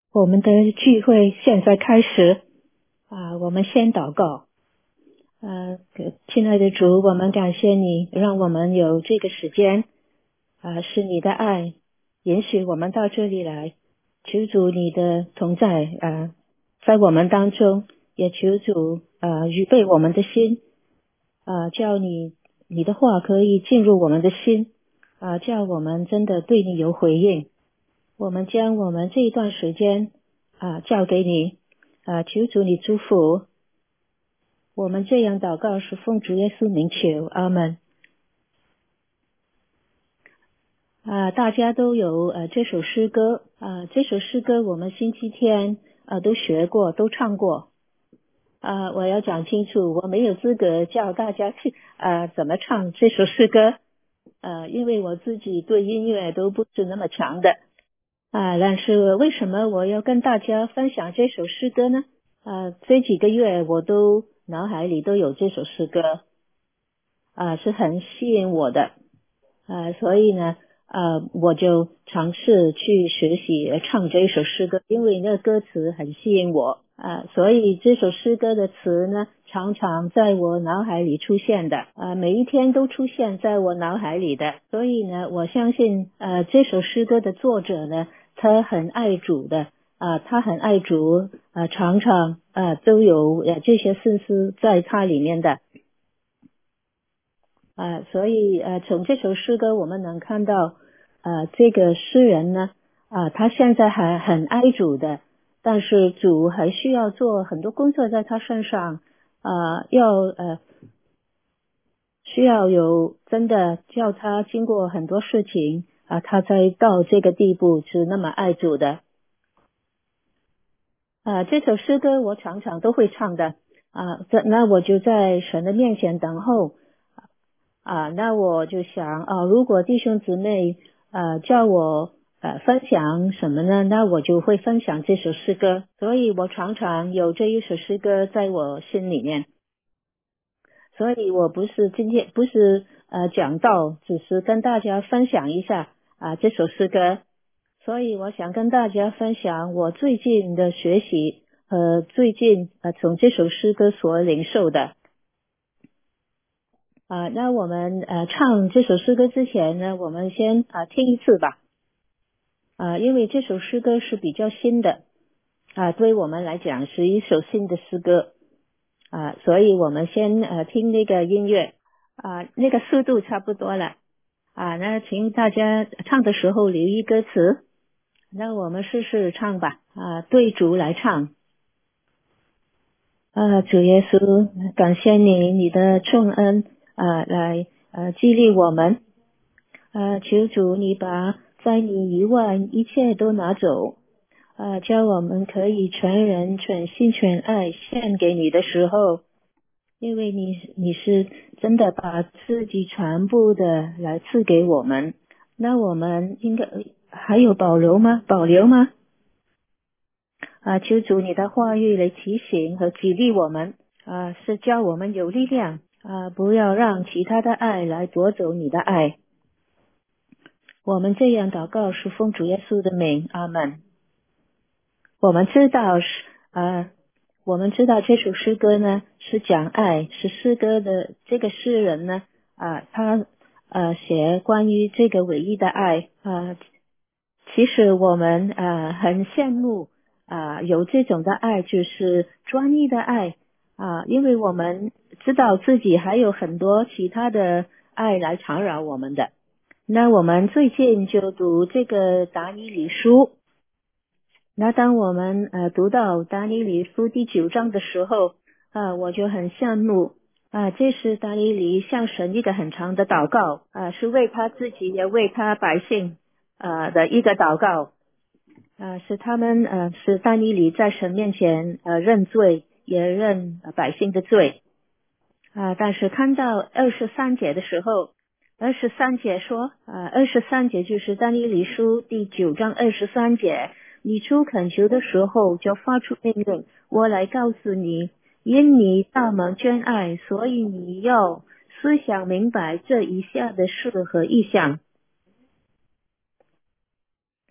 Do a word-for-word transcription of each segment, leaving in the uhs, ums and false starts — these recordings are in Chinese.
我们的聚会现在开始啊，我们先祷告。呃，亲爱的主，我们感谢你，让我们有这个时间啊，是你的爱允许我们到这里来，求主你的同在啊，在我们当中，也求主啊预备我们的心啊，叫你你的话可以进入我们的心啊，叫我们真的对你有回应。我们将我们这一段时间啊交给你啊，求主你祝福。我们这样祷告是奉主耶稣名求，阿们。啊，大家都有呃这首诗歌啊，这首诗歌我们星期天啊都学过，都唱过。啊，我要讲清楚，我没有资格教大家去啊怎么唱这首诗歌，呃，因为我自己对音乐都不是那么强的。啊，但是为什么我要跟大家分享这首诗歌呢？啊，这几个月我都脑海里都有这首诗歌，啊，是很吸引我的，啊，所以呢，啊，我就尝试去学习唱这首诗歌，因为那歌词很吸引我，啊，所以这首诗歌的词呢，常常在我脑海里出现的，啊，每一天都出现在我脑海里的，所以呢，我相信，呃，这首诗歌的作者呢，他很爱主的。啊，他很爱主，啊，常常啊都有呃这些心思在他里面的，啊，所以呃从这首诗歌我们能看到，呃这个诗人呢，啊他现在还很爱主的，但是主还需要做很多工作在他身上，啊要呃需要有真的叫他经过很多事情啊，他才到这个地步是那么爱主的。啊，这首诗歌我常常都会唱的啊，这那我就在神的面前等候啊，那我就想啊，如果弟兄姊妹呃叫我呃分享什么呢？那我就会分享这首诗歌，所以我常常有这一首诗歌在我心里面，所以我不是今天不是呃讲道，只是跟大家分享一下啊这首诗歌。所以我想跟大家分享我最近的学习和最近呃从这首诗歌所领受的啊。那我们呃唱这首诗歌之前呢，我们先啊听一次吧啊，因为这首诗歌是比较新的啊，对我们来讲是一首新的诗歌啊，所以我们先呃听那个音乐啊，那个速度差不多了啊，那请大家唱的时候留意歌词。那我们试试唱吧，啊，对主来唱。啊，主耶稣，感谢你，你的重恩啊，来呃激励我们。啊，求主你把在你以外一切都拿走，啊，叫我们可以全人全心全爱献给你的时候，因为你你是真的把自己全部的来赐给我们，那我们应该还有保留吗？保留吗？啊，求主你的话语来提醒和激励我们，啊，是叫我们有力量，啊，不要让其他的爱来夺走你的爱。我们这样祷告是奉主耶稣的名，阿们。我们知道是啊，我们知道这首诗歌呢是讲爱，是诗歌的这个诗人呢啊，他呃写关于这个唯一的爱啊。其实我们呃很羡慕啊、有这种的爱，就是专一的爱啊，因为我们知道自己还有很多其他的爱来缠绕我们的。那我们最近就读这个达尼里书，那当我们呃读到达尼里书第九章的时候啊，我就很羡慕啊，这是达尼里向神一个很长的祷告啊，是为他自己也为他百姓呃的一个祷告，呃，是他们呃是但以理在神面前呃认罪，也认、呃、百姓的罪啊、但是看到二十三节的时候，二十三节说啊，二十三节就是但以理书第九章二十三节，你出恳求的时候就发出命令，我来告诉你，因你大蒙眷爱，所以你要思想明白这以下的事和意象。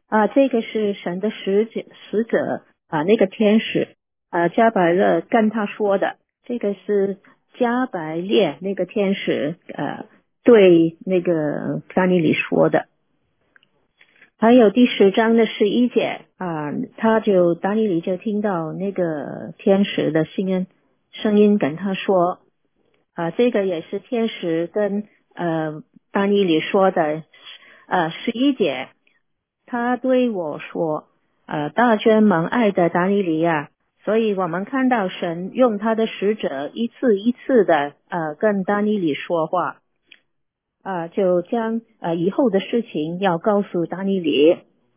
啊，这个是神的使者使者啊，那个天使啊，加百勒跟他说的，这个是加百列那个天使呃对那个但尼里说的。还有第十章的十一节啊，他就但尼里就听到那个天使的声音声音跟他说啊，这个也是天使跟呃但尼里说的呃十一节。他对我说呃大娟蒙爱的但尼里啊，所以我们看到神用他的使者一次一次的呃跟但尼里说话啊、呃，就将呃以后的事情要告诉但尼里。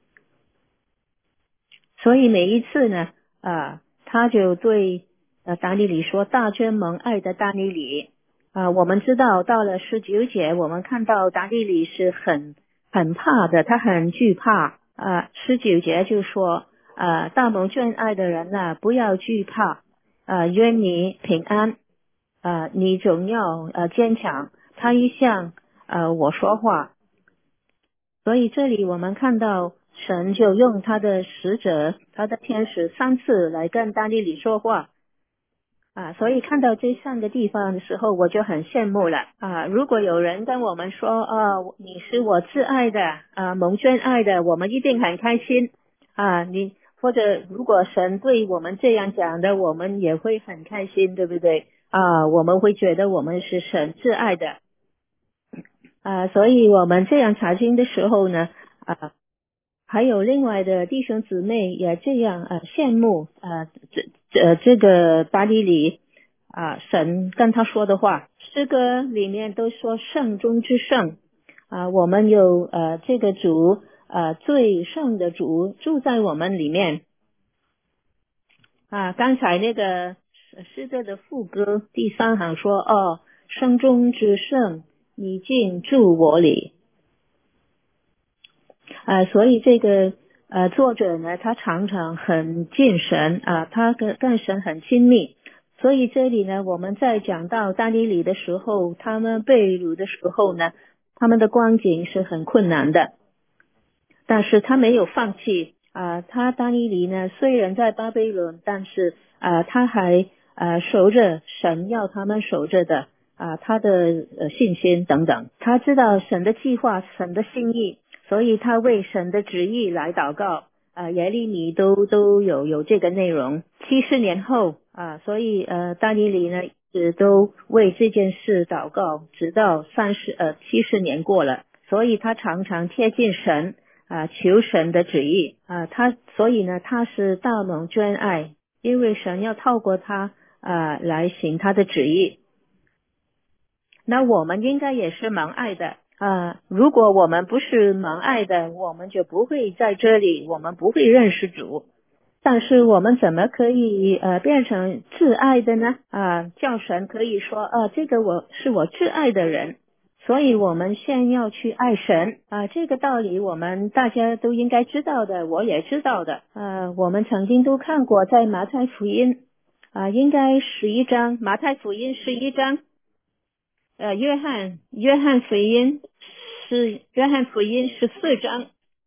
所以每一次呢啊、他就对呃但尼里说大娟蒙爱的但尼里啊、我们知道到了十九节，我们看到但尼里是很很怕的，他很惧怕啊。十九节就说啊，大蒙眷爱的人呐、不要惧怕啊，愿你平安啊，你总要呃坚强。他一向呃我说话，所以这里我们看到神就用他的使者他的天使三次来跟但尼里说话啊，所以看到这三个地方的时候，我就很羡慕了啊。如果有人跟我们说啊，你是我挚爱的啊，蒙眷爱的，我们一定很开心啊。你或者如果神对我们这样讲的，我们也会很开心，对不对啊？我们会觉得我们是神挚爱的啊。所以我们这样查经的时候呢啊。还有另外的弟兄姊妹也这样呃羡慕呃这这这个但尼里啊，神跟他说的话，诗歌里面都说圣中之圣啊，我们有呃这个主呃最圣的主住在我们里面啊。刚才那个诗歌的副歌第三行说哦，圣中之圣，你竟住我里。呃，所以这个呃作者呢，他常常很敬神啊，他跟跟神很亲密。所以这里呢，我们在讲到但尼里的时候，他们被掳的时候呢，他们的光景是很困难的，但是他没有放弃啊。他但尼里呢，虽然在巴比伦，但是啊，他还呃守着神要他们守着的啊，他的呃信心等等，他知道神的计划，神的心意。所以他为神的旨意来祷告啊，耶利米都都有有这个内容。七十年后啊，所以呃但尼里呢一直都为这件事祷告，直到三十呃七十年过了，所以他常常贴近神啊，求神的旨意啊，他所以呢他是大蒙眷爱，因为神要透过他啊来行他的旨意。那我们应该也是蒙爱的啊！如果我们不是蒙爱的，我们就不会在这里，我们不会认识主。但是我们怎么可以呃变成挚爱的呢？啊，叫神可以说啊，这个我是我挚爱的人，所以我们先要去爱神啊。这个道理我们大家都应该知道的，我也知道的。呃，我们曾经都看过在马太福音啊，应该十一章，马太福音十一章。呃，约翰约翰福音是约翰福音十四章，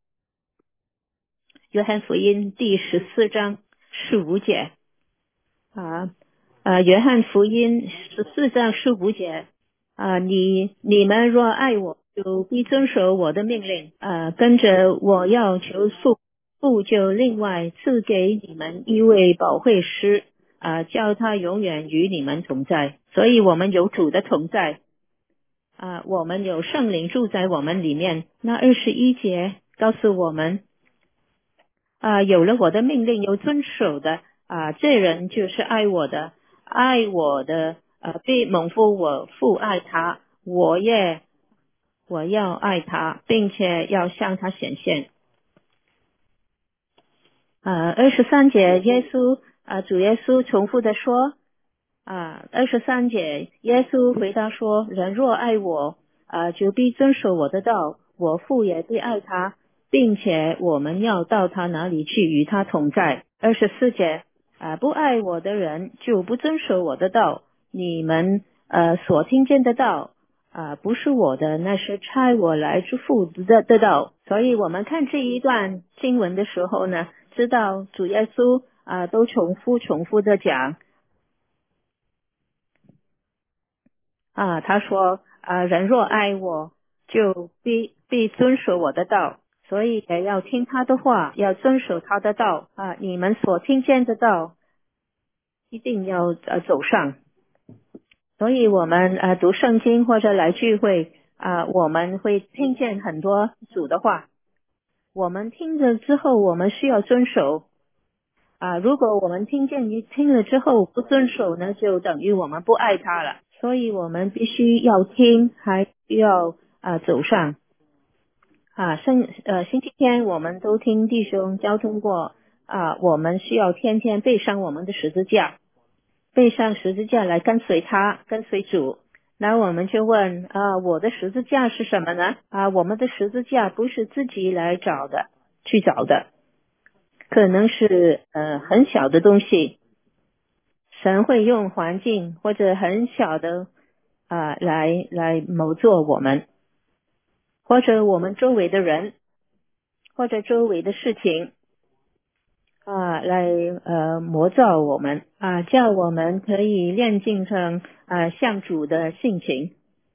约翰福音第十四章十五节啊，呃，约翰福音十四章十五节啊，你你们若爱我，就必遵守我的命令啊，跟着我要求父，父就另外赐给你们一位保惠师啊，叫他永远与你们同在。所以我们有主的同在。啊，我们有圣灵住在我们里面。那二十一节告诉我们，啊，有了我的命令有遵守的啊，这人就是爱我的，爱我的，呃，必蒙福我父爱他，我也我要爱他，并且要向他显现。啊，二十三节，耶稣啊，主耶稣重复的说。啊，二十三节，耶稣回答说：人若爱我，啊，就必遵守我的道，我父也必爱他，并且我们要到他那里去，与他同在。二十四节，啊，不爱我的人就不遵守我的道，你们呃所听见的道啊，不是我的，那是差我来之父的的道。所以我们看这一段经文的时候呢，知道主耶稣啊都重复重复的讲啊，他说啊，人若爱我，就必必遵守我的道，所以也要听他的话，要遵守他的道啊。你们所听见的道，一定要呃走上。所以我们呃读圣经或者来聚会啊、我们会听见很多主的话，我们听了之后，我们需要遵守啊。如果我们听见一听了之后不遵守呢，就等于我们不爱他了。所以我们必须要听，还要啊走上啊。星呃星期天我们都听弟兄交通过啊，我们需要天天背上我们的十字架。背上十字架来跟随他，跟随主。那我们就问啊，我的十字架是什么呢？啊，我们的十字架不是自己来找的，去找的，可能是呃很小的东西，神会用环境或者很小的啊来来谋作我们，或者我们周围的人，或者周围的事情。啊，来呃磨造我们啊，叫我们可以炼净成啊像主的性情。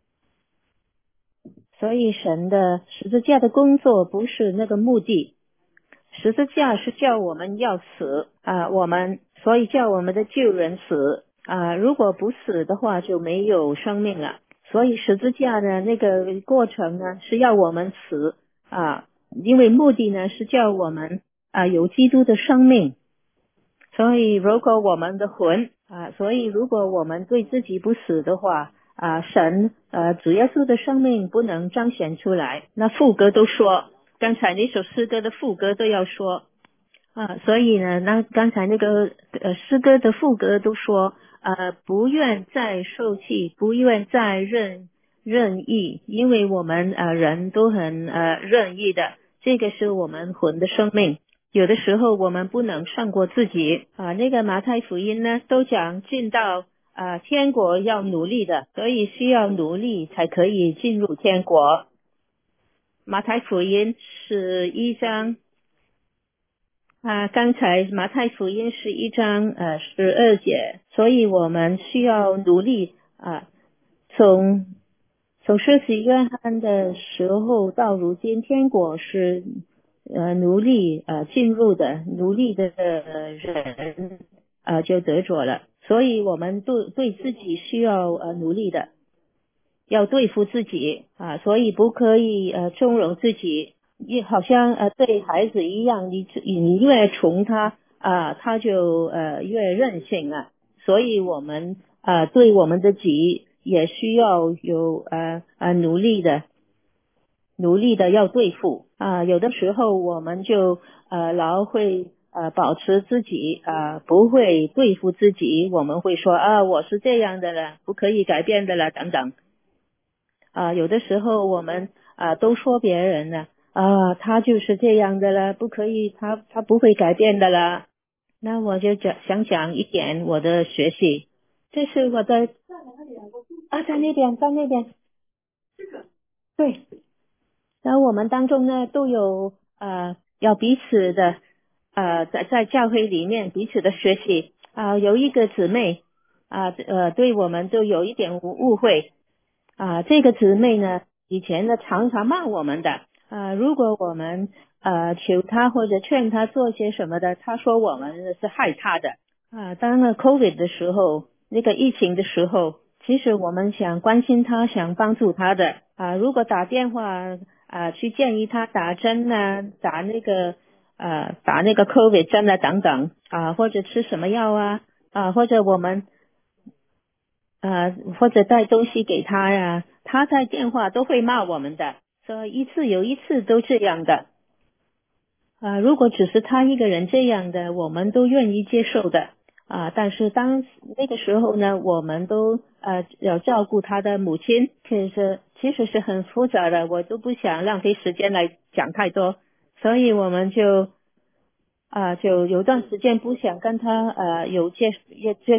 所以神的十字架的工作不是那个目的，十字架是叫我们要死啊，我们所以叫我们的救人死啊，如果不死的话就没有生命了。所以十字架的那个过程呢是要我们死啊，因为目的呢是叫我们啊有基督的生命。所以如果我们的魂啊，所以如果我们对自己不死的话啊，神呃主耶稣的生命不能彰显出来。那副歌都说，刚才那首诗歌的副歌都要说啊，所以呢，那刚才那个呃诗歌的副歌都说呃不愿再受气，不愿再任任意，因为我们呃人都很呃任意的，这个是我们魂的生命。有的时候我们不能胜过自己啊。那个马太福音呢，都讲进到啊天国要努力的，所以需要努力才可以进入天国。马太福音是一章啊，刚才马太福音是一章呃十二节，所以我们需要努力啊，从从施洗约翰的时候到如今，天国是呃奴隶呃进入的，奴隶的人呃就得着了，所以我们对对自己需要呃努力的，要对付自己啊，所以不可以呃纵容自己，也好像呃对孩子一样，你你越宠他啊，他就呃越任性了，所以我们啊对我们的己也需要有呃呃努力的。努力的要对付啊，有的时候我们就呃老会呃保持自己啊、不会对付自己，我们会说啊我是这样的了，不可以改变的了等等啊，有的时候我们啊都说别人呢啊他就是这样的了，不可以，他他不会改变的了。那我就讲想讲一点我的学习，这是我的啊在那边在那边对。然后我们当中呢都有呃要彼此的呃在在教会里面彼此的学习啊、有一个姊妹啊呃对我们都有一点误误会啊、这个姊妹呢以前呢常常骂我们的啊、如果我们呃求她或者劝她做些什么的，她说我们是害她的啊、当了 COVID 的时候，那个疫情的时候，其实我们想关心她，想帮助她的啊、如果打电话啊，去建议他打针呢，打那个呃，打那个 COVID 针啊等等啊，或者吃什么药啊啊，或者我们呃，或者带东西给他呀，他在电话都会骂我们的，说一次有一次都这样的啊。如果只是他一个人这样的，我们都愿意接受的啊。但是当那个时候呢，我们都呃要照顾他的母亲，其实其实是很复杂的，我都不想浪费时间来讲太多，所以我们就啊就有段时间不想跟他呃有接接接触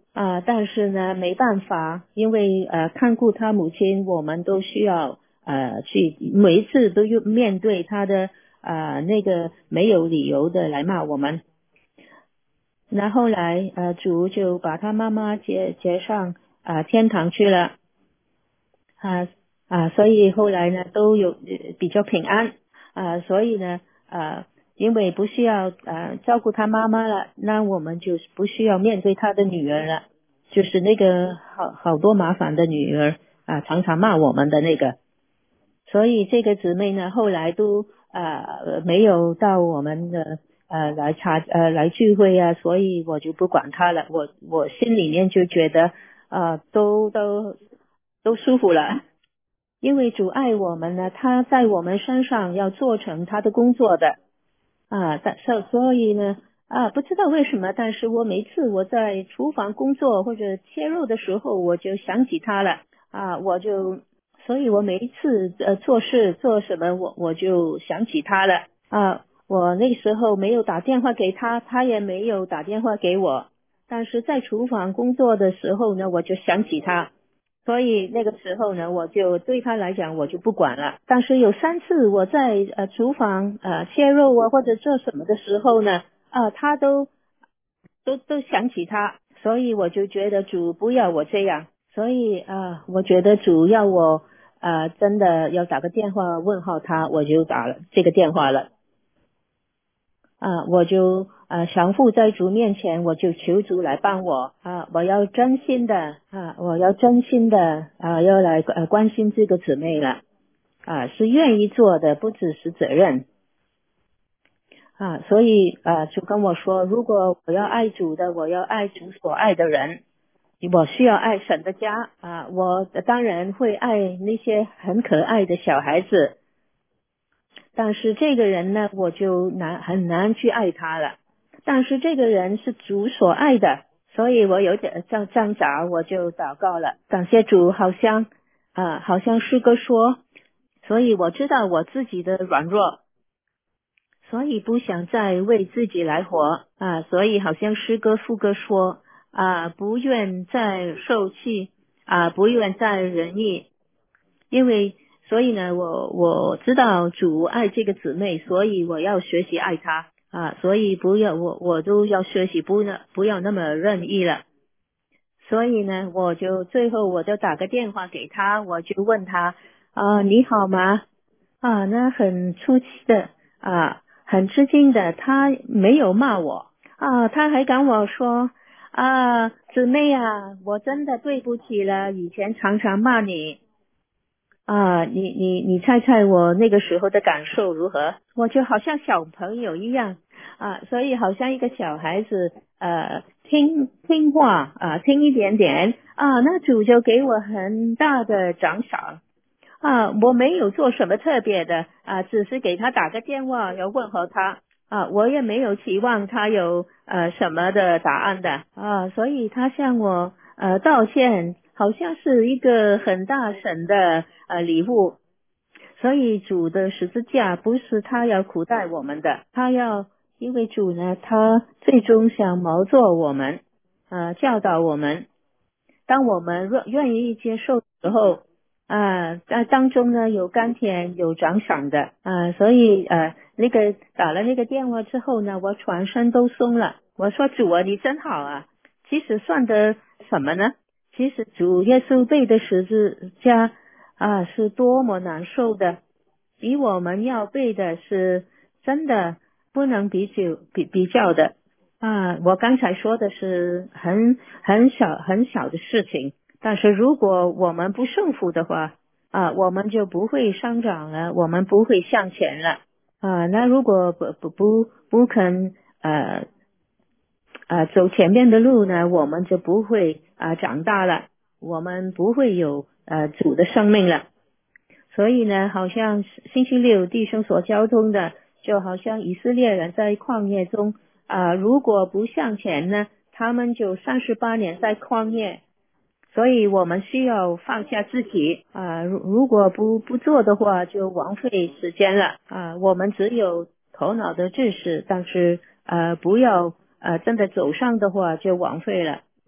啊，但是呢，没办法，因为呃，看顾他母亲，我们都需要呃去每一次都要面对他的呃那个没有理由的来骂我们。那后来呃，主就把他妈妈接接上啊、呃、天堂去了啊啊，所以后来呢都有呃比较平安啊，所以呢呃，因为不需要呃照顾他妈妈了，那我们就不需要面对他的女儿了。就是那个好好多麻烦的女儿啊，常常骂我们的那个，所以这个姊妹呢，后来都呃没有到我们的呃来查呃来聚会啊，所以我就不管她了，我我心里面就觉得呃都都都舒服了，因为主爱我们呢，他在我们身上要做成他的工作的。啊，但所所以呢，啊，不知道为什么，但是我每次我在厨房工作或者切肉的时候，我就想起他了，啊，我就，所以我每一次呃做事做什么，我我就想起他了，啊，我那时候没有打电话给他，他也没有打电话给我，但是在厨房工作的时候呢，我就想起他。所以那个时候呢，我就对他来讲我就不管了。但是有三次我在呃厨房呃切肉啊或者做什么的时候呢，啊、他都都都想起他，所以我就觉得主不要我这样，所以啊、我觉得主要我呃真的要打个电话问候他，我就打了这个电话了。啊，我就呃降服在主面前，我就求主来帮我啊！我要真心的啊，我要真心的啊，要来呃关心这个姊妹了啊，是愿意做的，不只是责任啊。所以啊，就跟我说，如果我要爱主的，我要爱主所爱的人，我需要爱神的家啊。我当然会爱那些很可爱的小孩子，但是这个人呢，我就难很难去爱他了。但是这个人是主所爱的，所以我有点挣挣扎，我就祷告了。感谢主，好像啊、好像诗歌说，所以我知道我自己的软弱，所以不想再为自己来活啊。所以好像诗歌副歌说啊，不愿再受气啊，不愿再仁义，因为所以呢，我我知道主爱这个姊妹，所以我要学习爱她啊，所以不要我我都要学习不要不要那么任意了。所以呢，我就最后我就打个电话给他，我就问他啊，你好吗？啊，那很出奇的啊，很吃惊的，他没有骂我啊，他还跟我说啊，姊妹啊，我真的对不起了，以前常常骂你。啊，你你你猜猜我那个时候的感受如何？我就好像小朋友一样啊，所以好像一个小孩子，呃，听听话啊，听一点点啊，那主就给我很大的奖赏啊，我没有做什么特别的啊，只是给他打个电话要问候他啊，我也没有期望他有呃什么的答案的啊，所以他向我呃道歉，好像是一个很大神的呃礼物。所以主的十字架不是他要苦待我们的，他要因为主呢，他最终想毛作我们，呃教导我们，当我们愿愿意接受的时候，啊，在当中呢有甘甜有奖赏的啊，所以呃那个打了那个电话之后呢，我全身都松了。我说主啊，你真好啊！其实算得什么呢？其实主耶稣背的十字架啊，是多么难受的，比我们要背的是真的不能比较比比较的。啊，我刚才说的是很很小很小的事情，但是如果我们不胜负的话，啊，我们就不会上涨了，我们不会向前了。啊，那如果不不不不肯呃呃走前面的路呢，我们就不会啊、长大了，我们不会有呃主的生命了。所以呢，好像星期六弟兄所交通的，就好像以色列人在旷野中啊、如果不向前呢，他们就三十八年在旷野。所以我们需要放下自己啊、如如果不不做的话，就枉费时间了啊、我们只有头脑的知识，但是呃不要呃真的走上的话就枉费了。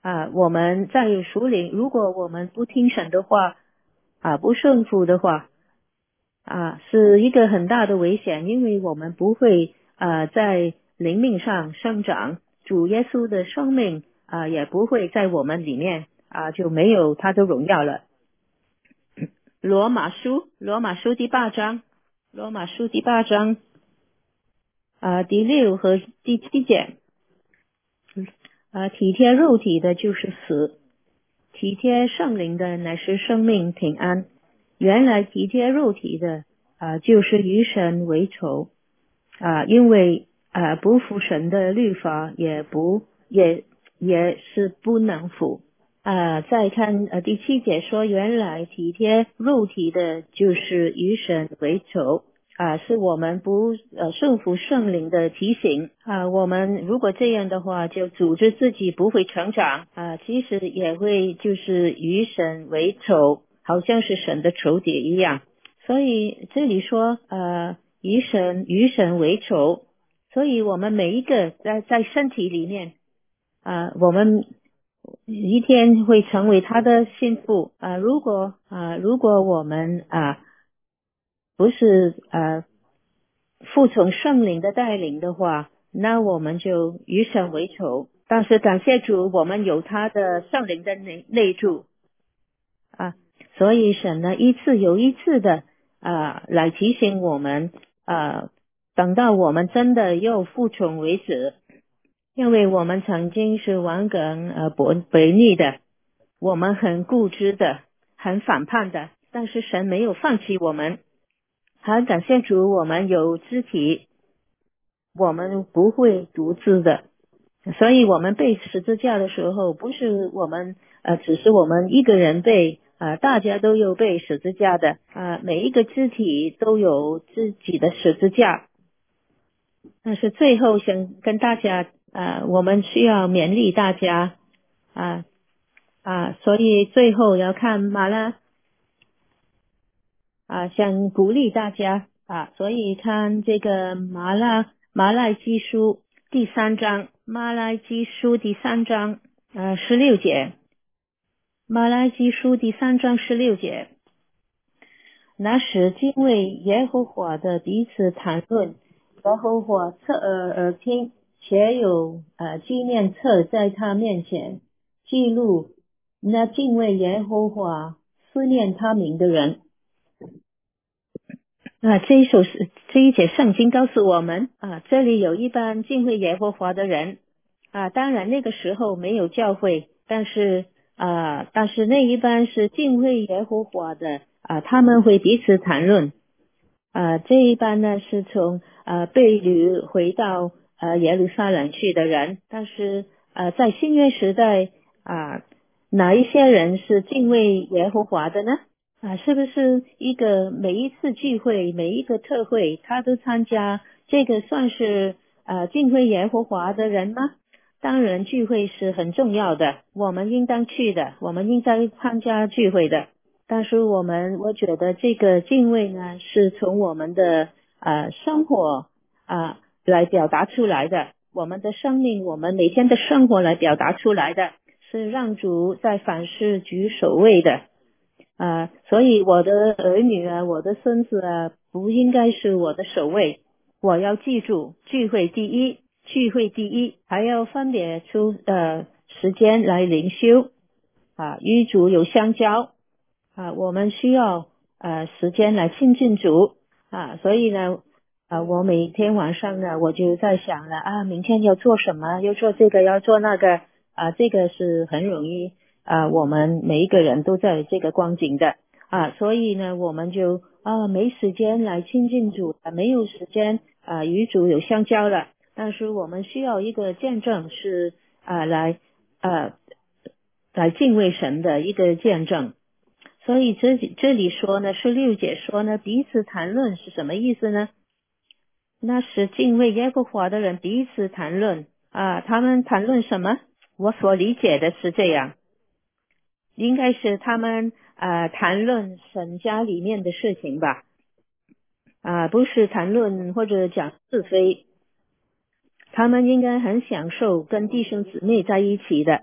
啊，我们在属灵，如果我们不听神的话，啊，不顺服的话，啊，是一个很大的危险，因为我们不会啊在灵命上生长，主耶稣的生命啊也不会在我们里面啊，就没有他的荣耀了。罗马书，罗马书第八章，罗马书第八章啊第六和第七节，啊体贴肉体的就是死，体贴圣灵的乃是生命平安。原来体贴肉体的啊就是与神为仇啊，因为啊不服神的律法，也不也也是不能服。啊，再看呃第七节说，原来体贴肉体的，就是与神为仇啊，是我们不呃顺服圣灵的提醒啊。我们如果这样的话，就组织自己不会成长啊，其实也会就是与神为仇，好像是神的仇敌一样。所以这里说呃与神与神为仇，所以我们每一个在在身体里面啊，我们一天会成为他的心腹啊。如果啊，如果我们啊不是啊服从圣灵的带领的话，那我们就与神为仇。但是感谢主，我们有他的圣灵的内内住啊，所以神呢一次又一次的啊来提醒我们啊，等到我们真的又服从为止。因为我们曾经是顽梗呃悖悖逆的，我们很固执的，很反叛的，但是神没有放弃我们。很感谢主，我们有肢体，我们不会独自的。所以我们背十字架的时候，不是我们呃，只是我们一个人背啊、呃，大家都有背十字架的啊、呃，每一个肢体都有自己的十字架。但是最后想跟大家啊、呃，我们需要勉励大家啊啊，所以最后要看马拉啊，想鼓励大家啊，所以看这个马拉马来基书第三章，马来基书第三章呃十六节，马来基书第三章十六节，那时敬畏耶和华的彼此谈论，耶和华侧耳而听，且有呃纪念册在他面前记录那敬畏耶和华、思念他名的人。啊，这一首是这一节圣经告诉我们啊，这里有一班敬畏耶和华的人啊，当然那个时候没有教会，但是啊，但是那一班是敬畏耶和华的啊，他们会彼此谈论啊，这一班呢是从啊被掳回到呃耶路撒冷去的人，但是呃在新约时代啊，哪一些人是敬畏耶和华的呢？啊，是不是一个每一次聚会，每一个特会，他都参加，这个算是呃敬畏耶和华的人吗？当然，聚会是很重要的，我们应当去的，我们应该参加聚会的。但是我们，我觉得这个敬畏呢，是从我们的呃生活啊、呃、来表达出来的，我们的生命，我们每天的生活来表达出来的，是让主在凡事居首位的。啊，所以我的儿女啊，我的孙子啊，不应该是我的首位。我要记住，聚会第一，聚会第一，还要分别出呃时间来灵修啊，与主有相交啊，我们需要呃时间来亲近主啊，所以呢，啊，我每天晚上呢，我就在想了啊，明天要做什么，要做这个，要做那个啊，这个是很容易。啊，我们每一个人都在这个光景的啊，所以呢，我们就啊没时间来亲近主，没有时间啊与主有相交了。但是我们需要一个见证，是啊来啊来敬畏神的一个见证。所以这这里说呢，十六节说呢，彼此谈论是什么意思呢？那是敬畏耶和华的人彼此谈论啊，他们谈论什么？我所理解的是这样。应该是他们呃谈论神家里面的事情吧，啊、呃，不是谈论或者讲是非。他们应该很享受跟弟兄姊妹在一起的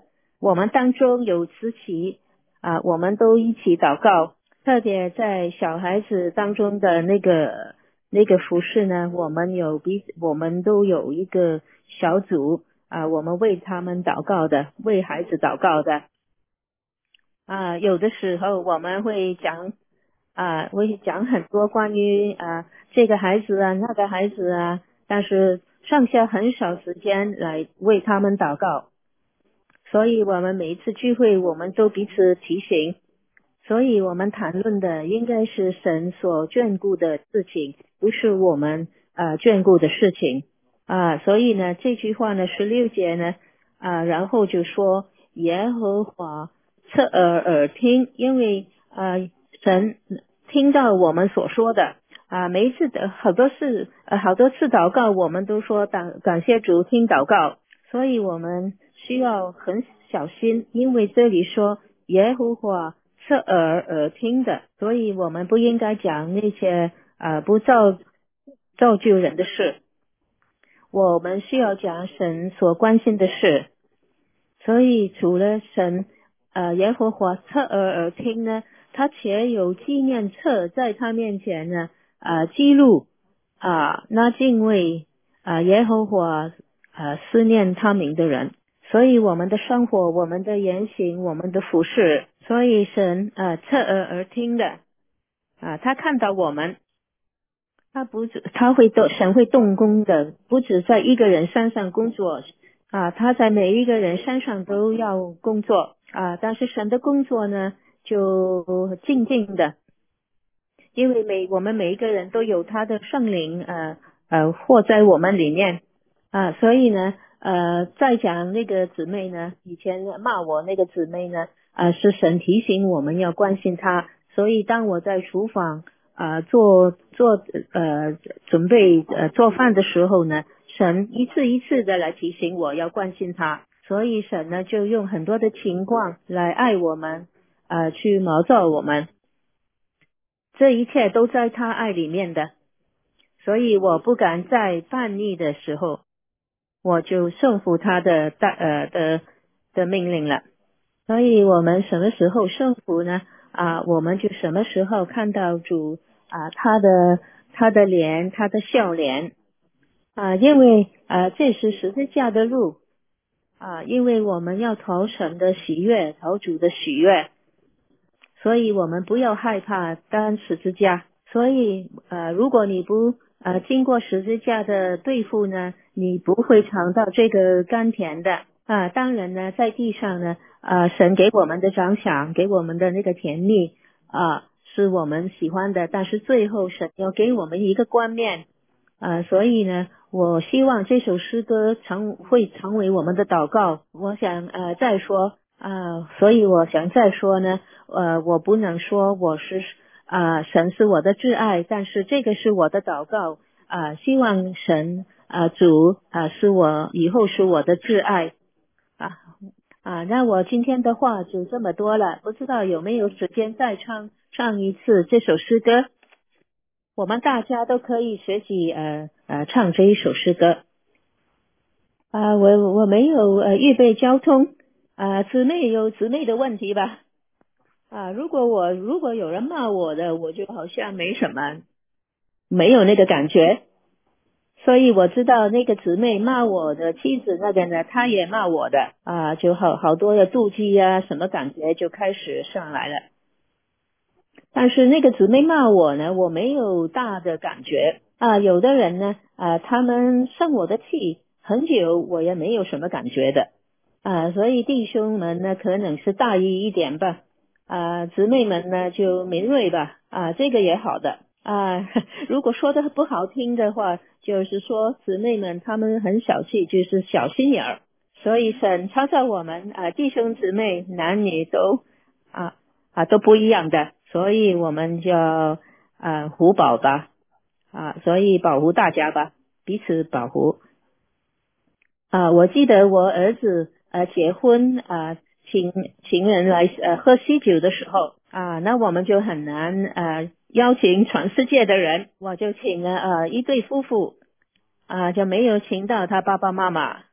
我们当中有慈禧啊，我们都一起祷告，特别在小孩子当中的那个那个服饰呢，我们有彼我们都有一个小组啊，我们为他们祷告的，为孩子祷告的啊，有的时候我们会讲啊，会讲很多关于啊这个孩子啊那个孩子啊，但是剩下很少时间来为他们祷告。所以我们每一次聚会我们都彼此提醒，所以我们谈论的应该是神所眷顾的事情，不是我们呃眷顾的事情啊。所以呢这句话呢十六节呢啊，然后就说耶和华侧耳耳听，因为啊神听到我们所说的啊，每一次的好多次呃好多次祷告我们都说感感谢主听祷告，所以我们需要很小心，因为这里说耶和华侧耳耳听的，所以我们不应该讲那些呃不造造就人的事，我们需要讲神所关心的事。所以除了神呃耶和华侧耳耳听呢，他且有纪念册在他面前呢呃记录啊、那敬畏啊、耶和华呃思念他名的人。所以我们的生活，我们的言行，我们的服饰，所以神呃侧耳而听的啊，他看到我们，他不止他会动，神会动工的，不止在一个人身上工作啊，他在每一个人身上都要工作啊，但是神的工作呢就静静的，因为每我们每一个人都有他的圣灵呃呃活在我们里面啊，所以呢呃再讲那个姊妹呢，以前骂我那个姊妹呢呃是神提醒我们要关心她，所以当我在厨房呃做做呃准备呃做饭的时候呢，神一次一次的来提醒我要关心她，所以神呢就用很多的情况来爱我们呃去毛造我们，这一切都在他爱里面的，所以我不敢在叛逆的时候我就顺服他的大呃的的命令了。所以我们什么时候顺服呢啊，我们就什么时候看到主啊他的他的脸，他的笑脸啊，因为啊这是十字架的路啊，因为我们要讨神的喜悦，讨主的喜悦，所以我们不要害怕当十字架。所以呃，如果你不呃经过十字架的对付呢，你不会尝到这个甘甜的啊。当然呢，在地上呢，呃，神给我们的奖赏，给我们的那个甜蜜啊，是我们喜欢的，但是最后神要给我们一个冠冕啊。所以呢，我希望这首诗歌成会成为我们的祷告。我想呃再说啊，所以我想再说呢，呃，我不能说我是啊，神是我的挚爱，但是这个是我的祷告啊，希望神啊主啊是我以后是我的挚爱啊啊，那我今天的话就这么多了，不知道有没有时间再唱唱一次这首诗歌，我们大家都可以学习呃呃唱这一首诗歌啊，我我没有呃预备交通啊，姊妹有姊妹的问题吧？啊，如果我如果有人骂我的，我就好像没什么，没有那个感觉。所以我知道那个姊妹骂我的妻子那个呢，她也骂我的啊，就好好多的妒忌啊，什么感觉就开始上来了。但是那个姊妹骂我呢，我没有大的感觉啊。有的人呢，啊，他们生我的气很久，我也没有什么感觉的啊。所以弟兄们呢，可能是大意一点吧。啊，姊妹们呢就敏锐吧，啊，这个也好的啊。如果说的不好听的话，就是说姊妹们她们很小气，就是小心眼儿。所以神操造我们啊，弟兄姊妹男女都啊啊都不一样的，所以我们就啊互保吧啊，所以保护大家吧，彼此保护。啊，我记得我儿子呃结婚啊，请请人来呃喝喜酒的时候啊，那我们就很难呃邀请全世界的人，我就请了呃一对夫妇啊，就没有请到他爸爸妈妈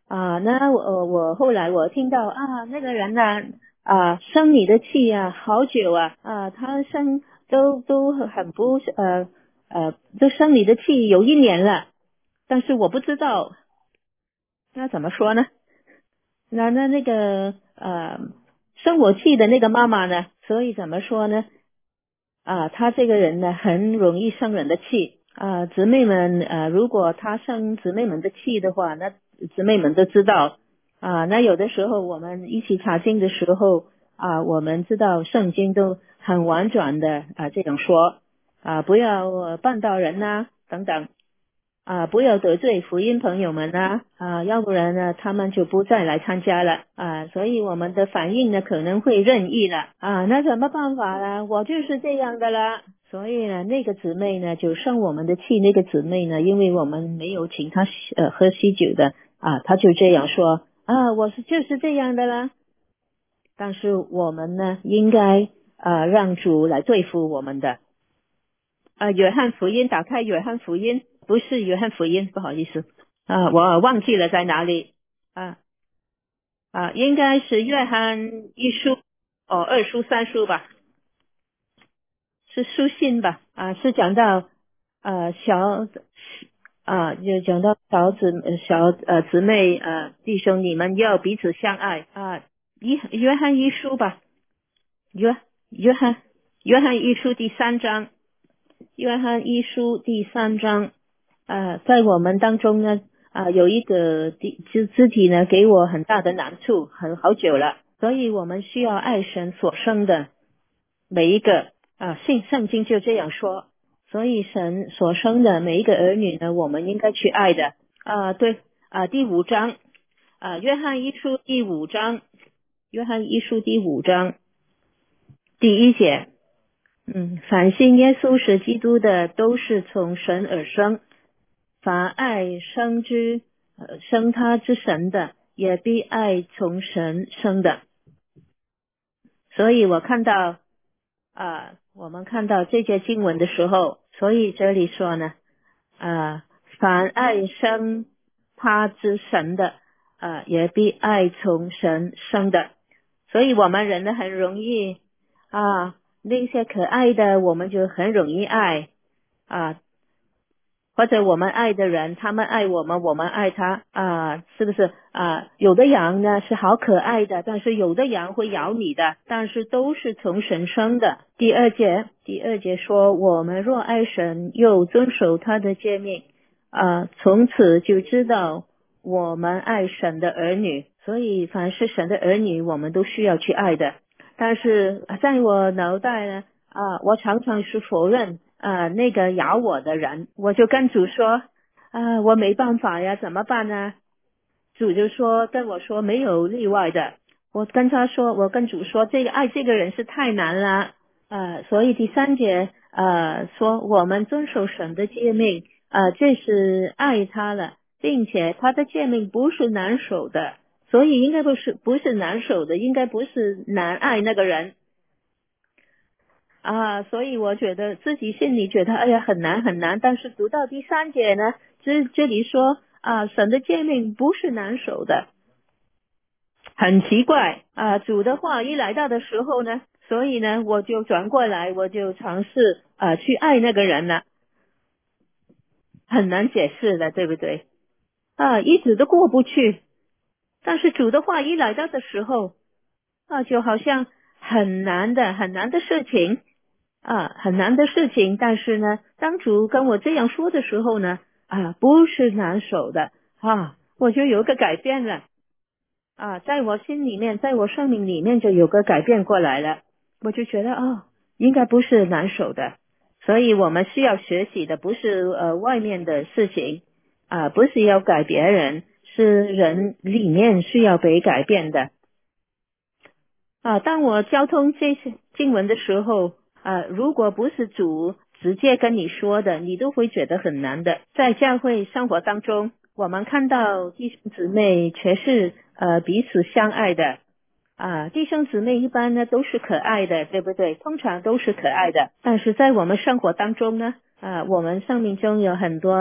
啊，那我我后来我听到啊，那个人呢啊，生你的气啊，好久啊啊，他生都都很不呃呃，都生你的气有一年了，但是我不知道，那怎么说呢？那那那个呃，生我气的那个妈妈呢？所以怎么说呢？啊，她这个人呢，很容易生人的气啊。姊妹们，呃，如果她生姊妹们的气的话，那姊妹们都知道啊。那有的时候我们一起查经的时候啊，我们知道圣经都很婉转的啊这样说啊，不要呃绊到人呐、等等。啊，不要得罪福音朋友们啊，啊，要不然呢，他们就不再来参加了啊，所以我们的反应呢可能会任意了啊，那怎么办法呢？我就是这样的啦。所以呢，那个姊妹呢就生我们的气，那个姊妹呢，因为我们没有请她呃喝喜酒的啊，她就这样说啊，我是就是这样的啦。但是我们呢，应该啊让主来对付我们的。啊，约翰福音，打开约翰福音，不是约翰福音，不好意思啊，我忘记了在哪里啊啊，应该是约翰一书哦，二书三书吧，是书信吧啊，是讲到呃小啊，就讲到小姊呃小呃姊妹呃弟兄，你们要彼此相爱啊，一约翰一书吧，约约翰约翰一书第三章。约翰一书第三章，呃，在我们当中呢，啊、有一个肢肢体呢，给我很大的难处，很好久了，所以我们需要爱神所生的每一个啊，信圣经就这样说，所以神所生的每一个儿女呢，我们应该去爱的啊、对啊、第五章啊、约翰一书第五章，约翰一书第五章第一节。嗯，凡信耶稣是基督的，都是从神而生。凡爱生之，呃，生他之神的，也必爱从神生的。所以我看到啊、我们看到这节经文的时候，所以这里说呢，啊、凡爱生他之神的，啊、也必爱从神生的。所以我们人呢，很容易啊，那些可爱的，我们就很容易爱啊，或者我们爱的人，他们爱我们，我们爱他啊，是不是啊？有的羊呢是好可爱的，但是有的羊会咬你的，但是都是从神生的。第二节，第二节说，我们若爱神，又遵守他的诫命啊，从此就知道我们爱神的儿女。所以凡是神的儿女，我们都需要去爱的。但是在我脑袋呢，啊，我常常是否认啊那个咬我的人，我就跟主说啊，我没办法呀，怎么办呢？主就说跟我说没有例外的。我跟他说，我跟主说，这个爱这个人是太难了，呃，所以第三节呃说我们遵守神的诫命，呃，这是爱他了，并且他的诫命不是难守的，所以应该不是不是难守的，应该不是难爱那个人。啊，所以我觉得自己心里觉得哎呀很难很难，但是读到第三节呢，这这里说啊，神的诫命不是难守的，很奇怪啊。主的话一来到的时候呢，所以呢我就转过来，我就尝试啊去爱那个人了，很难解释的，对不对？啊，一直都过不去。但是主的话一来到的时候啊，就好像很难的很难的事情。啊，很难的事情，但是呢，当主跟我这样说的时候呢，啊，不是难守的啊，我就有个改变了啊，在我心里面，在我生命里面就有个改变过来了，我就觉得哦，应该不是难守的，所以我们需要学习的不是呃外面的事情啊，不是要改别人，是人里面需要被改变的。啊，当我交通这些经文的时候，啊，如果不是主直接跟你说的，你都会觉得很难的。在教会生活当中，我们看到弟兄姊妹全是呃彼此相爱的啊，弟兄姊妹一般呢都是可爱的，对不对？通常都是可爱的，但是在我们生活当中呢，啊，我们生命中有很多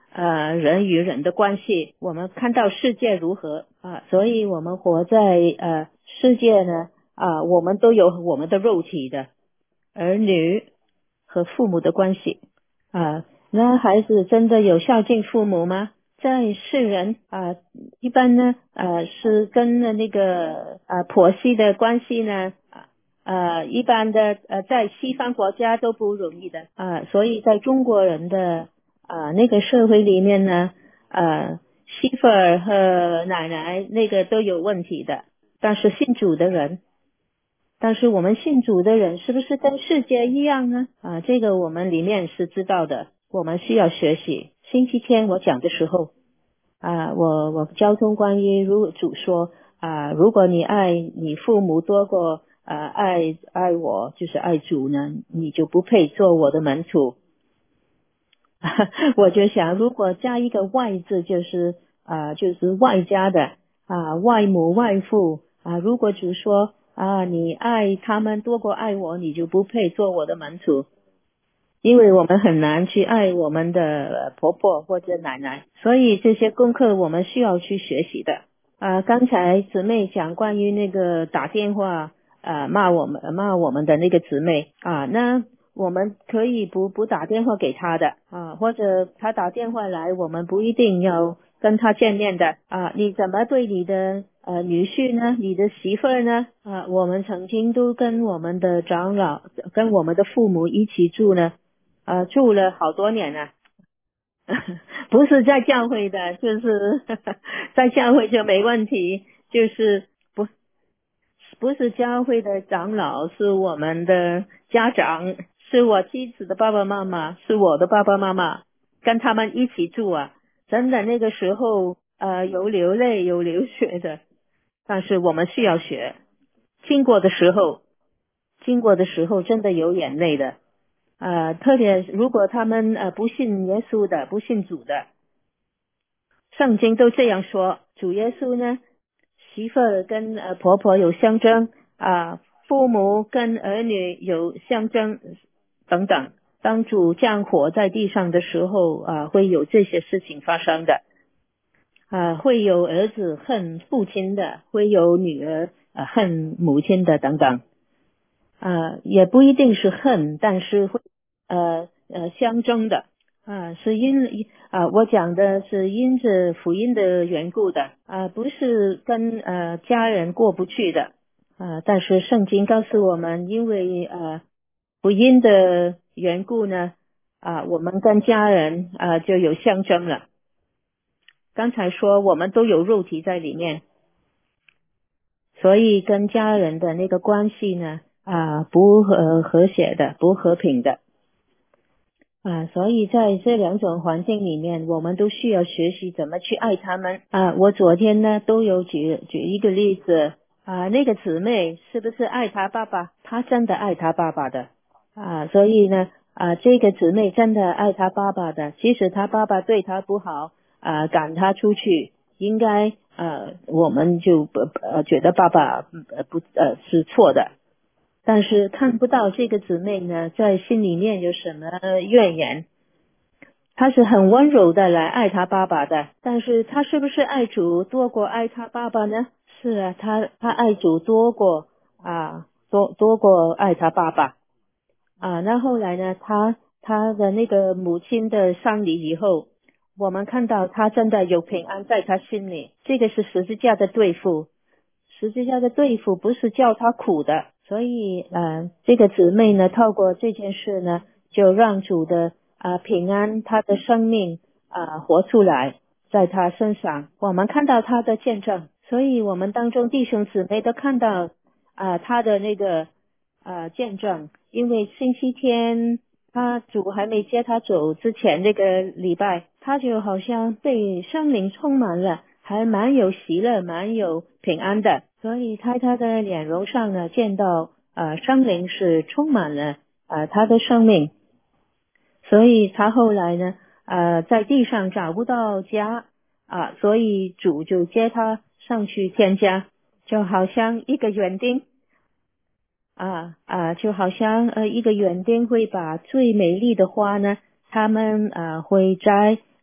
呃人与人的关系，我们看到世界如何啊，所以我们活在呃世界呢啊，我们都有我们的肉体的儿女和父母的关系啊。那孩子真的有孝敬父母吗？在世人啊，一般呢呃是跟那个呃婆媳的关系呢呃一般的呃在西方国家都不容易的啊，所以在中国人的啊那个社会里面呢呃媳妇儿和奶奶那个都有问题的，但是信主的人但是我们信主的人是不是跟世界一样呢？啊，这个我们里面是知道的，我们需要学习。星期天我讲的时候啊，我我交通关于如果主说啊，如果你爱你父母多过啊爱爱我，就是爱主呢，你就不配做我的门徒。我就想，如果加一个外字，就是啊，就是外加的啊，外母外父啊。如果主说啊，你爱他们多过爱我，你就不配做我的门徒。因为我们很难去爱我们的婆婆或者奶奶，所以这些功课我们需要去学习的。啊，刚才姊妹讲关于那个打电话啊骂我们骂我们的那个姊妹啊，那我们可以不不打电话给她的啊，或者她打电话来，我们不一定要跟她见面的啊。你怎么对你的呃女婿呢？你的媳妇儿呢？啊，我们曾经都跟我们的长老跟我们的父母一起住呢。呃，住了好多年了，不是在教会的，就是在教会就没问题，就是不不是教会的长老，是我们的家长，是我妻子的爸爸妈妈，是我的爸爸妈妈，跟他们一起住啊，真的那个时候呃有流泪有流血的，但是我们需要学，经过的时候，经过的时候真的有眼泪的。呃，特别如果他们呃不信耶稣的，不信主的，圣经都这样说，主耶稣呢，媳妇儿跟呃婆婆有相争啊、父母跟儿女有相争等等。当主降火在地上的时候啊、会有这些事情发生的啊、会有儿子恨父亲的，会有女儿呃恨母亲的等等。啊、也不一定是恨，但是会呃呃相争的啊、是因啊、我讲的是因着福音的缘故的啊、不是跟呃家人过不去的啊、但是圣经告诉我们，因为呃福音的缘故呢啊、我们跟家人啊、就有相争了。刚才说我们都有肉体在里面，所以跟家人的那个关系呢啊不和和谐的，不和平的啊，所以在这两种环境里面，我们都需要学习怎么去爱他们啊。我昨天呢都有举举一个例子啊，那个姊妹是不是爱她爸爸？她真的爱她爸爸的啊，所以呢啊，这个姊妹真的爱她爸爸的，即使她爸爸对她不好啊，赶她出去，应该呃我们就不呃觉得爸爸呃不呃是错的。但是看不到这个姊妹呢，在心里面有什么怨言，她是很温柔的来爱她爸爸的，但是她是不是爱主多过爱她爸爸呢？是啊，她她爱主多过啊多多过爱她爸爸啊。那后来呢，她她的那个母亲的丧礼以后，我们看到她真的有平安在她心里，这个是十字架的对付。十字架的对付不是叫她苦的，所以呃，这个姊妹呢，透过这件事呢，就让主的啊、呃平安，她的生命啊、呃活出来，在她身上，我们看到她的见证，所以我们当中弟兄姊妹都看到啊、呃她的那个呃见证，因为星期天他主还没接他走之前这个礼拜，他就好像被圣灵充满了，还蛮有喜乐，蛮有平安的。所以在他的脸容上呢，见到呃圣灵是充满了呃他的生命，所以他后来呢呃在地上找不到家啊、所以主就接他上去天家，就好像一个园丁。啊啊，就好像呃一个园丁会把最美丽的花呢，他们呃会摘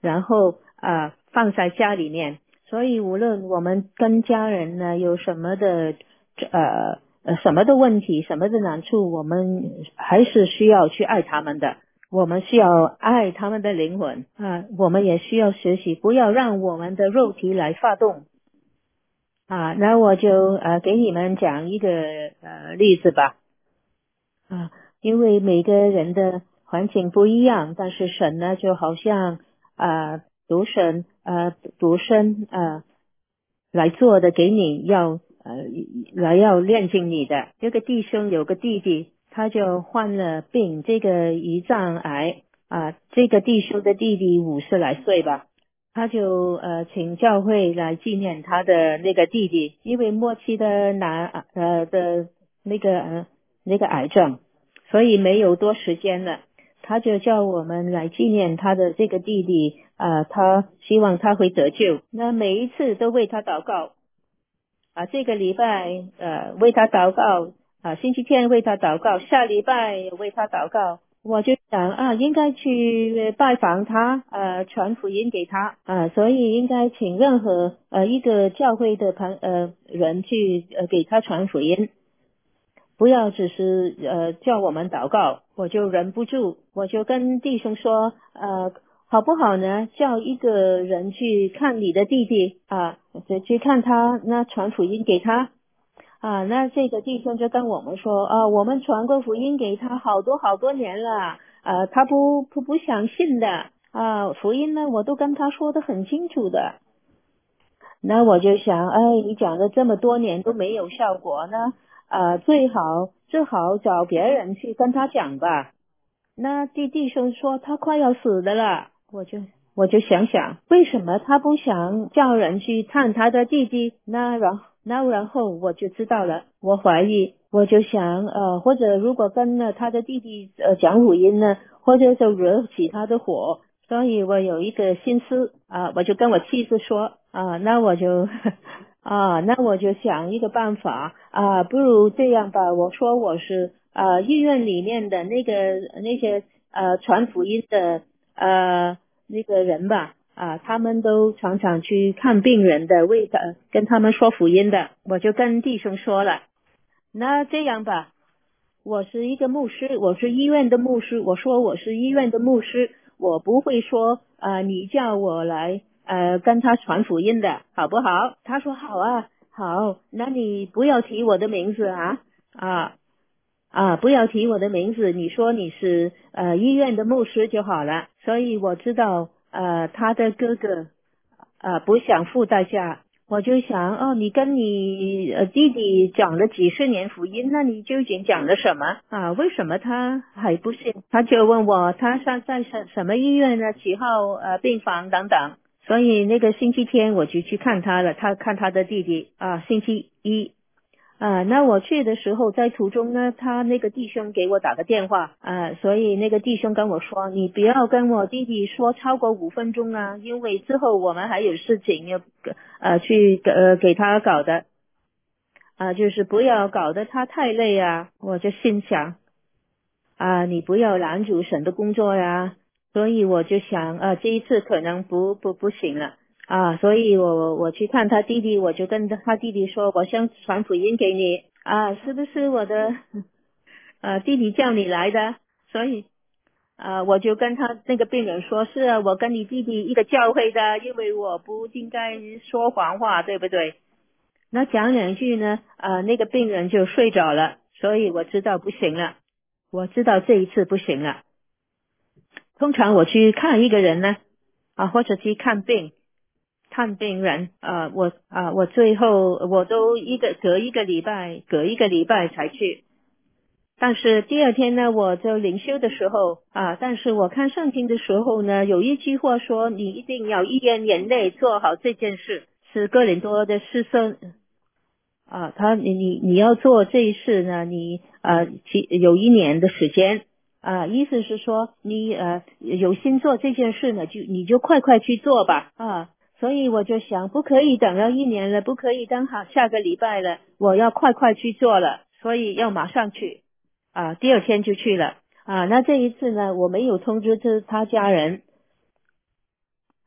然后啊放在家里面。所以无论我们跟家人呢有什么的呃呃什么的问题，什么的难处，我们还是需要去爱他们的。我们需要爱他们的灵魂啊，我们也需要学习，不要让我们的肉体来发动啊。那我就呃给你们讲一个呃例子吧啊，因为每个人的环境不一样，但是神呢就好像啊独神呃独生呃来做的，给你要呃来要炼净你的。这个弟兄有个弟弟，他就患了病，这个胰脏癌啊。这个弟兄的弟弟五十来岁吧，他就呃请教会来纪念他的那个弟弟，因为末期的拿呃的那个呃那个癌症，所以没有多时间了。他就叫我们来纪念他的这个弟弟啊、呃他希望他会得救。那每一次都为他祷告啊，这个礼拜呃为他祷告啊，星期天为他祷告，下礼拜为他祷告。我就想啊，应该去拜访他，呃，传福音给他啊，所以应该请任何呃一个教会的朋呃人去呃给他传福音。不要只是呃叫我们祷告，我就忍不住，我就跟弟兄说，呃，好不好呢？叫一个人去看你的弟弟啊，就去看他，那传福音给他啊。那这个弟兄就跟我们说，啊，我们传过福音给他好多好多年了，呃，他不不不相信的啊，福音呢我都跟他说的很清楚的。那我就想，哎，你讲了这么多年都没有效果呢，呃，最好最好找别人去跟他讲吧。那弟弟兄说他快要死的了，我就我就想想，为什么他不想叫人去探他的弟弟？那然那然后我就知道了，我怀疑，我就想，呃，或者如果跟了他的弟弟呃讲福音呢，或者就惹起他的火。所以我有一个心思啊，我就跟我妻子说啊，那我就啊，那我就想一个办法啊，不如这样吧，我说我是呃医院里面的那个那些呃传福音的呃那个人吧啊，他们都常常去看病人的，为他跟他们说福音的，我就跟弟兄说了，那这样吧。我是一个牧师，我是医院的牧师。我说我是医院的牧师，我不会说呃你叫我来呃跟他传福音的，好不好？他说好啊，好，那你不要提我的名字啊啊啊，不要提我的名字，你说你是呃医院的牧师就好了。所以我知道呃他的哥哥呃不想付代价。我就想，哦，你跟你呃弟弟讲了几十年福音，那你究竟讲了什么啊？为什么他还不信？他就问我，他上在什什么医院呢？几号呃病房等等。所以那个星期天我就去看他了，他看他的弟弟啊，星期一。啊，那我去的时候，在途中呢，他那个弟兄给我打个电话啊，所以那个弟兄跟我说，你不要跟我弟弟说超过五分钟啊，因为之后我们还有事情要呃去呃给他搞的啊，就是不要搞得他太累啊。我就心想啊，你不要拦阻神的工作呀，所以我就想啊，这一次可能不不不行了。啊，所以我我去看他弟弟，我就跟他弟弟说，我想传福音给你啊，是不是我的呃弟弟叫你来的？所以啊，我就跟他那个病人说，是啊，我跟你弟弟一个教会的，因为我不应该说谎话，对不对？那讲两句呢，啊，那个病人就睡着了，所以我知道不行了，我知道这一次不行了。通常我去看一个人呢，啊，或者去看病。看病人啊，我啊，我最后我都一个隔一个礼拜，隔一个礼拜才去。但是第二天呢，我就灵修的时候啊，但是我看圣经的时候呢，有一句话说，你一定要一言眼泪做好这件事，是哥林多的师生啊，他你你你要做这一事呢，你呃其有一年的时间啊，意思是说你呃有心做这件事呢，就你就快快去做吧啊。所以我就想，不可以等到一年了，不可以等好下个礼拜了，我要快快去做了，所以要马上去啊。第二天就去了啊。那这一次呢，我没有通知这他家人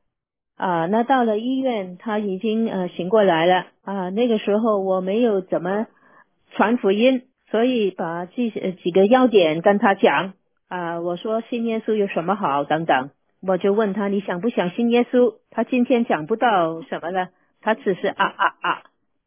啊，那到了医院，他已经呃醒过来了啊。那个时候我没有怎么传福音，所以把几呃几个要点跟他讲啊。我说信耶稣有什么好等等，我就问他你想不想信耶稣？他今天讲不到什么了，他只是啊啊啊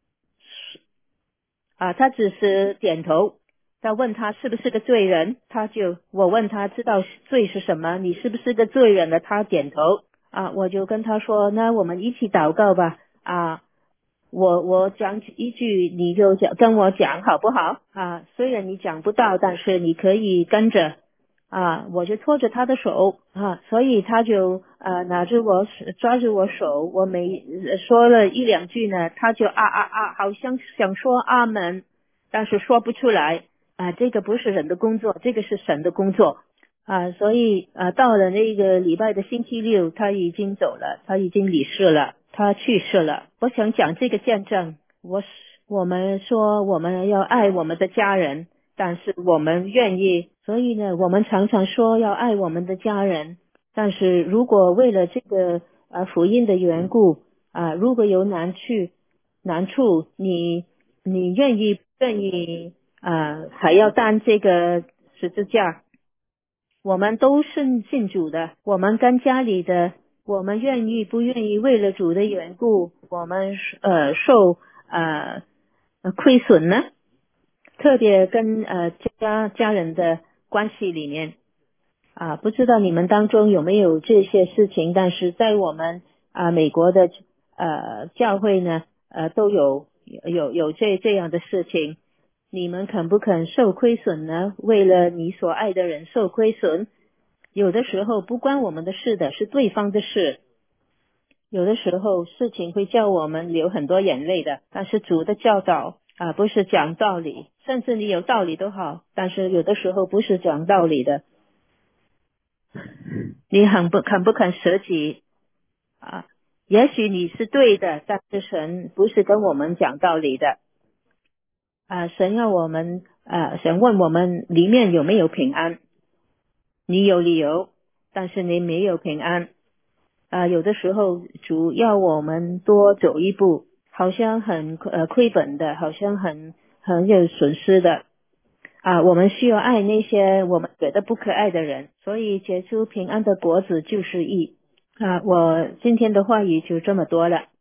啊，他只是点头。他问他是不是个罪人，他就我问他知道罪是什么，你是不是个罪人了？他点头。啊，我就跟他说，那我们一起祷告吧。啊，我我讲一句，你就讲跟我讲好不好？啊，虽然你讲不到，但是你可以跟着。啊，我就拖着他的手啊，所以他就呃拿着我抓住我手，我每说了一两句呢，他就啊啊啊，好像想说阿门，但是说不出来。啊，这个不是人的工作，这个是神的工作。啊，所以啊，到了那个礼拜的星期六，他已经走了，他已经离世了，他去世了。我想讲这个见证，我是我们说我们要爱我们的家人，但是我们愿意，所以呢，我们常常说要爱我们的家人，但是如果为了这个呃福音的缘故啊，如果有难处难处，你你愿意愿意啊，还要担这个十字架？我们都是信主的，我们跟家里的，我们愿意不愿意为了主的缘故，我们呃受呃呃亏损呢？特别跟呃家家人的关系里面啊，不知道你们当中有没有这些事情，但是在我们啊美国的呃教会呢，呃都有有有这这样的事情。你们肯不肯受亏损呢？为了你所爱的人受亏损，有的时候不关我们的事的，是对方的事。有的时候事情会叫我们流很多眼泪的，但是主的教导啊，不是讲道理，甚至你有道理都好，但是有的时候不是讲道理的。你肯不肯不肯舍己啊？也许你是对的，但是神不是跟我们讲道理的啊。神要我们啊，神问我们里面有没有平安？你有理由，但是你没有平安啊。有的时候主要我们多走一步，好像很呃亏本的，好像很很有损失的啊。我们需要爱那些我们觉得不可爱的人，所以结出平安的果子就是义啊。我今天的话语就这么多了。